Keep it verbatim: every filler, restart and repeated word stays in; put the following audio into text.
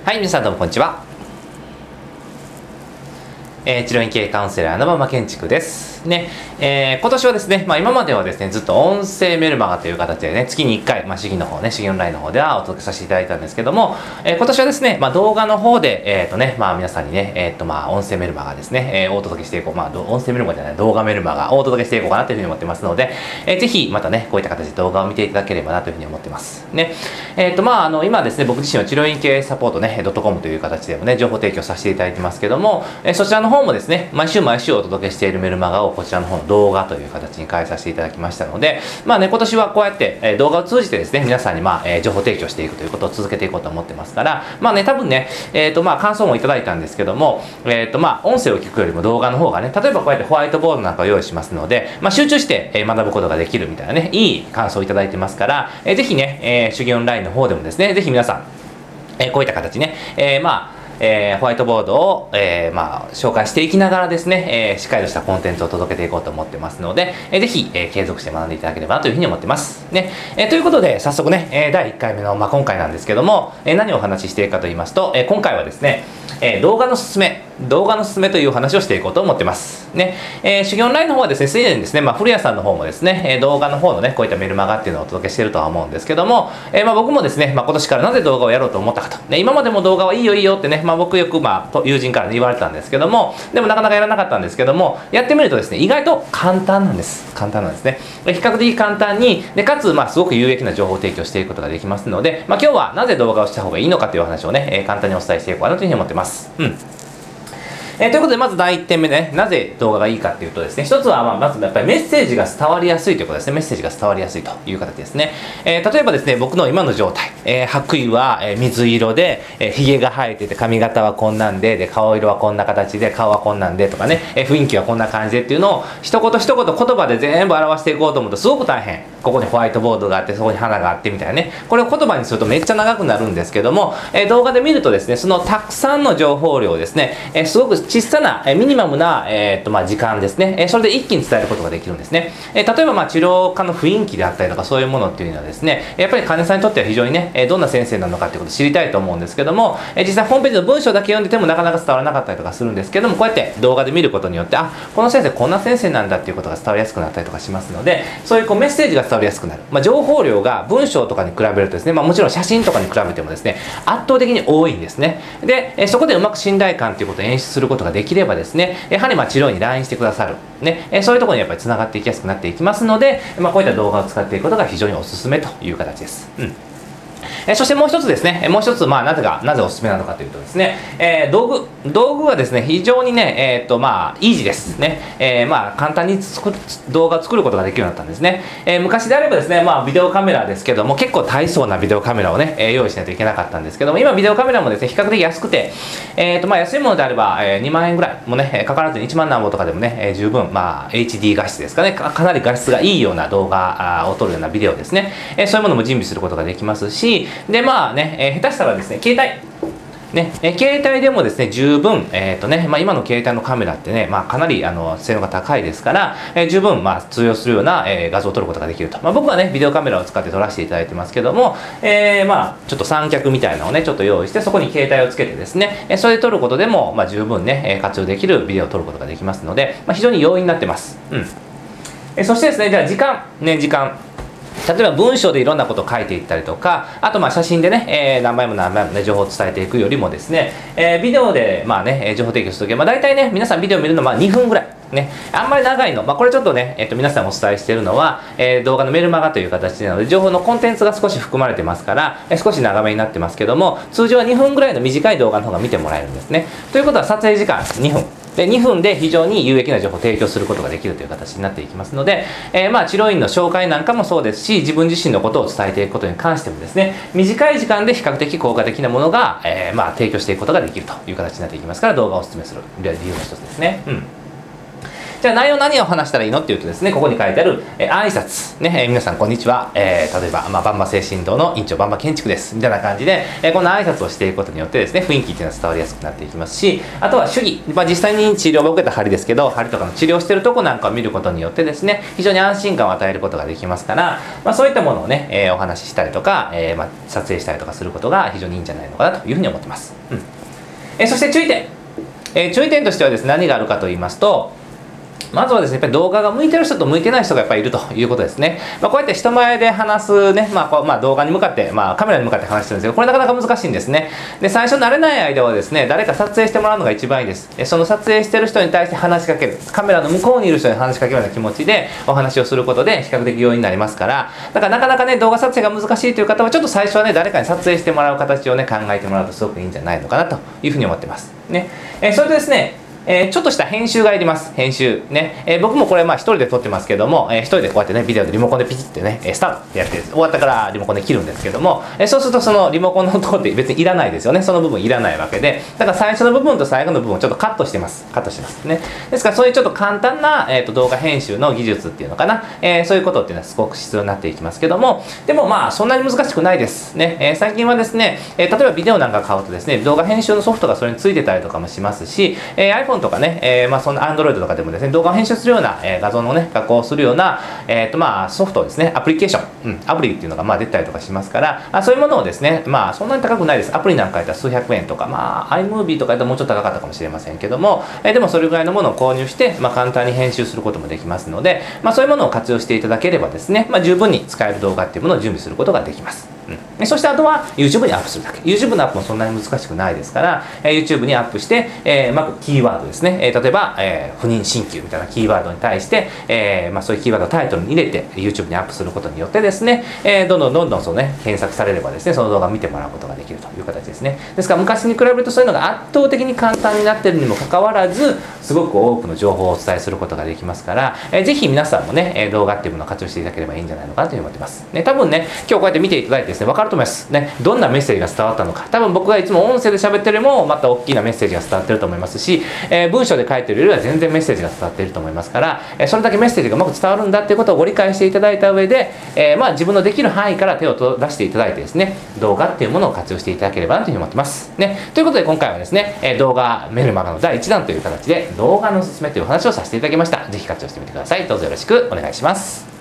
はい、皆さんどうもこんにちは。えー、治療院系カウンセラーの馬場建築ですね。えー、今年はですね、まあ、今まではですねずっと音声メルマガという形でね月にいっかい、まあ、主義の方ね主義オンラインの方ではお届けさせていただいたんですけども、えー、今年はですね、まあ、動画の方でえっ、ー、とねまあ皆さんにねえっ、ー、とまあ音声メルマガですね、えー、お届けしていこうまあ音声メルマガじゃない動画メルマガをお届けしていこうかなというふうに思ってますので、えー、ぜひまたねこういった形で動画を見ていただければなというふうに思ってますね。えっ、ー、とまああの今ですね僕自身は治療院系サポートね .com という形でもね情報提供させていただいてますけども、えー、そちらの方もですね毎週毎週お届けしているメルマガをこちらの方の動画という形に変えさせていただきましたので、まあね今年はこうやって、えー、動画を通じてですね皆さんにまあ、えー、情報提供していくということを続けていこうと思ってますから、まあね多分ねえっ、ー、とまあ感想もいただいたんですけども、えっ、ー、とまあ音声を聞くよりも動画の方がね例えばこうやってホワイトボードなんかを用意しますので、まあ、集中して、えー、学ぶことができるみたいなねいい感想をいただいてますから、えー、ぜひね、えー、主義オンラインの方でもですねぜひ皆さん、えー、こういった形ね、えー、まあえー、ホワイトボードを、えーまあ、紹介していきながらですね、えー、しっかりとしたコンテンツを届けていこうと思ってますので、えー、ぜひ、えー、継続して学んでいただければなというふうに思ってますね。えー、ということで早速ね、えー、だいいっかいめの、まあ、今回なんですけども、えー、何をお話ししていくかと言いますと、えー、今回はですね、えー、動画のすすめ動画のすすめというお話をしていこうと思ってますね。えー、修行オンラインの方はですねすでにですね、まあ、古谷さんの方もですね、えー、動画の方のねこういったメルマガっていうのをお届けしているとは思うんですけども、えーまあ、僕もですね、まあ、今年からなぜ動画をやろうと思ったかと、ね、今までも動画はいいよいいよってね、まあ、僕よくまあ友人から、ね、言われてたんですけども、でもなかなかやらなかったんですけども、やってみるとですね意外と簡単なんです簡単なんですね。比較的簡単にでかつまあすごく有益な情報提供していくことができますので、まあ、今日はなぜ動画をした方がいいのかというお話をね、えー、簡単にお伝えしていこうかなというふうに思ってます。うんえー、ということでまずだいいってんめねなぜ動画がいいかっていうとですね一つはまあまずやっぱりメッセージが伝わりやすいということですね。メッセージが伝わりやすいという形ですね。えー、例えばですね僕の今の状態、えー、白衣は水色で、えー、髭が生えてて髪型はこんなんでで顔色はこんな形で顔はこんなんでとかね、えー、雰囲気はこんな感じでっていうのを一言一言言葉で全部表していこうと思うとすごく大変。ここにホワイトボードがあってそこに花があってみたいなねこれを言葉にするとめっちゃ長くなるんですけども、えー、動画で見るとですねそのたくさんの情報量をですね、えー、すごく小さな、えーミニマムな、えーっとまあ、時間ですね、えー、それで一気に伝えることができるんですね。えー、例えば、まあ、治療科の雰囲気であったりとかそういうものっていうのはですねやっぱり患者さんにとっては非常にね、えー、どんな先生なのかっていうことを知りたいと思うんですけども、えー、実際ホームページの文章だけ読んでてもなかなか伝わらなかったりとかするんですけども、こうやって動画で見ることによってあこの先生こんな先生なんだっていうことが伝わりやすくなったりとかしますので、そういうこうメッセージが伝わりやすくなる、まあ、情報量が文章とかに比べるとですね、まあ、もちろん写真とかに比べてもですね圧倒的に多いんですね。で、えー、そこでうまく信頼感ということを演出することができればですねやはりまあ治療に ライン してくださる、ねえー、そういうところにやっぱりつながっていきやすくなっていきますので、まあ、こういった動画を使っていくことが非常におすすめという形です。うんえそしてもう一つですね、もう一つ、まあ、なぜが、なぜおすすめなのかというとですね、えー、道具、道具はですね、非常にね、えー、っと、まあ、イージーですね。えー、まあ、簡単に作動画を作ることができるようになったんですね。えー、昔であればですね、まあ、ビデオカメラですけども、結構大層なビデオカメラをね、えー、用意しないといけなかったんですけども、今、ビデオカメラもですね、比較的安くて、えー、っと、まあ、安いものであれば、えー、にまんえんぐらいもね、かからずにいちまんなんぼとかでもね、えー、十分、まあ、エイチディー 画質ですかねか、かなり画質がいいような動画を撮るようなビデオですね。えー、そういうものも準備することができますし、で、まあね、えー、下手したらですね携帯ね、え携帯でもですね十分、えーとねまあ、今の携帯のカメラってね、まあ、かなりあの性能が高いですから、えー、十分、まあ、通用するような、えー、画像を撮ることができると、まあ、僕はねビデオカメラを使って撮らせていただいてますけども、えー、まあちょっと三脚みたいなのをねちょっと用意してそこに携帯をつけてですね、えー、それで撮ることでも、まあ、十分ね活用できるビデオを撮ることができますので、まあ、非常に容易になってます。うん、えー、そしてですねじゃあ時間ね時間例えば文章でいろんなことを書いていったりとか、あとまあ写真でね、えー、何枚も何枚もね情報を伝えていくよりもですね、えー、ビデオでまあね情報提供するときは、まあ、大体ね皆さんビデオ見るのはまあにふんぐらいね、あんまり長いの、まあ、これちょっとね、えっと、皆さんお伝えしているのは、えー、動画のメルマガという形なので情報のコンテンツが少し含まれてますから、えー、少し長めになってますけども、通常はにふんぐらいの短い動画の方が見てもらえるんですね。ということは撮影時間にふんでにふんで非常に有益な情報を提供することができるという形になっていきますので、えー、まあ治療院の紹介なんかもそうですし、自分自身のことを伝えていくことに関してもですね短い時間で比較的効果的なものが、えー、まあ提供していくことができるという形になっていきますから、動画をお勧めする理由の一つですね。うんじゃあ内容何を話したらいいのっていうとですね、ここに書いてある、えー、挨拶ね、えー、皆さんこんにちは、えー、例えば、まあ、バンバ精神堂の院長バンバ建築ですみたいな感じで、えー、こんな挨拶をしていくことによってですね、雰囲気っていうのは伝わりやすくなっていきますし、あとは主義、まあ、実際に治療を受けた針ですけど、針とかの治療してるとこなんかを見ることによってですね、非常に安心感を与えることができますから、まあ、そういったものをね、えー、お話ししたりとか、えーまあ、撮影したりとかすることが非常にいいんじゃないのかなというふうに思ってます、うんえー、そして注意点、えー、注意点としてはですね、何があるかと言いますと、まずはですね、やっぱり動画が向いてる人と向いてない人がやっぱりいるということですね。まあ、こうやって人前で話すね、まあこうまあ、動画に向かって、まあ、カメラに向かって話してるんですけど、これなかなか難しいんですね。で、最初慣れない間はですね、誰か撮影してもらうのが一番いいです。その撮影してる人に対して話しかける。カメラの向こうにいる人に話しかけるような気持ちでお話をすることで比較的容易になりますから、だからなかなかね、動画撮影が難しいという方は、ちょっと最初はね、誰かに撮影してもらう形をね、考えてもらうとすごくいいんじゃないのかなというふうに思ってます。ね。えー、それとですね、えー、ちょっとした編集がいります。編集ね、えー、僕もこれまあ一人で撮ってますけども、えー、一人でこうやってね、ビデオでリモコンでピチってね、スタートってやって終わったからリモコンで切るんですけども、えー、そうするとそのリモコンのところって別にいらないですよね。その部分いらないわけで、だから最初の部分と最後の部分をちょっとカットしてますカットしてますね。ですからそういうちょっと簡単な、えー、と動画編集の技術っていうのかな、えー、そういうことっていうのはすごく必要になっていきますけども、でもまあそんなに難しくないですね。えー、最近はですね、えー、例えばビデオなんか買うとですね、動画編集のソフトがそれについてたりとかもしますし、えー、iPhone とかね、えーまあ、そんな Android とかでもですね、動画を編集するような、えー、画像のね、加工をするような、えーとまあ、ソフトですね、アプリケーション、うん、アプリっていうのがまあ出たりとかしますから、あそういうものをですね、まあそんなに高くないです。アプリなんかやったら数百円とか、まあ iMovie とかやったらもうちょっと高かったかもしれませんけども、えー、でもそれぐらいのものを購入して、まあ、簡単に編集することもできますので、まあ、そういうものを活用していただければですね、まあ、十分に使える動画っていうものを準備することができます。うん、そしてあとは YouTube にアップするだけ。YouTube のアップもそんなに難しくないですから、えー、YouTube にアップして、えー、まずキーワードですね、えー、例えば、えー、不妊鍼灸みたいなキーワードに対して、えーまあ、そういうキーワードをタイトルに入れて YouTube にアップすることによってですね、えー、どんどんどんどんそう、ね、検索されればですね、その動画を見てもらうことができるという形ですね。ですから昔に比べるとそういうのが圧倒的に簡単になっているにもかかわらず、すごく多くの情報をお伝えすることができますから、えー、ぜひ皆さんもね、動画っていうものを活用していただければいいんじゃないのかなというふうに思ってます。ね、多分ね、今日こうやって見ていただいてですね、分かると思います。ね、どんなメッセージが伝わったのか、多分僕がいつも音声で喋ってるよりもまた大きなメッセージが伝わってると思いますし、えー、文章で書いてるよりは全然メッセージが伝わっていると思いますから、えー、それだけメッセージがうまく伝わるんだっていうことをご理解していただいた上で、えー、まあ自分のできる範囲から手を出していただいてですね、動画っていうものを活用していただければなというふうに思ってます。ね、ということで今回はですね、えー、動画メルマガのだいいちだんという形で動画のおすすめというお話をさせていただきました。ぜひ活用してみてください。どうぞよろしくお願いします。